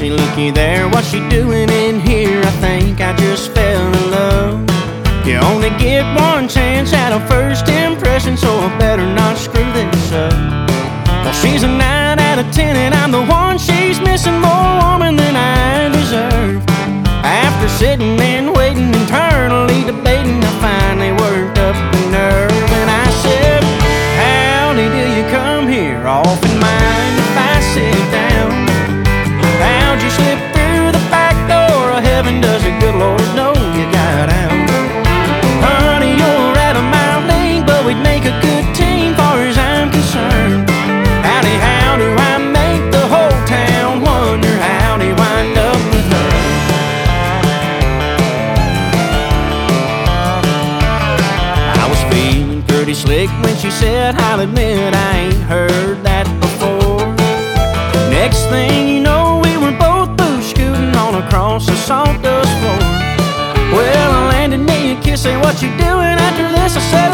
say, looky there, what's she doing in here? I think I just fell in love. You only get one chance at a first impression, so I better not screw this up. Well, she's a 9 out of 10, and I'm the one she's missing, more woman than I deserve. After sitting and waiting, internally debating, I finally worked up the nerve, and I said, howdy, do you come here? Often mind if I sit down? How'd you slip through the back door of heaven? Does the good Lord know you got out? Honey, you're out of my league, but we'd make a good team far as I'm concerned. Howdy, how do I make the whole town wonder how'd he wind up with her? I was feeling pretty slick when she said, I'll admit I ain't heard that before. Next thing you know, we were both boots scooting on across the sawdust floor. Well, I landed me a kiss, say, what you doing after this? I said,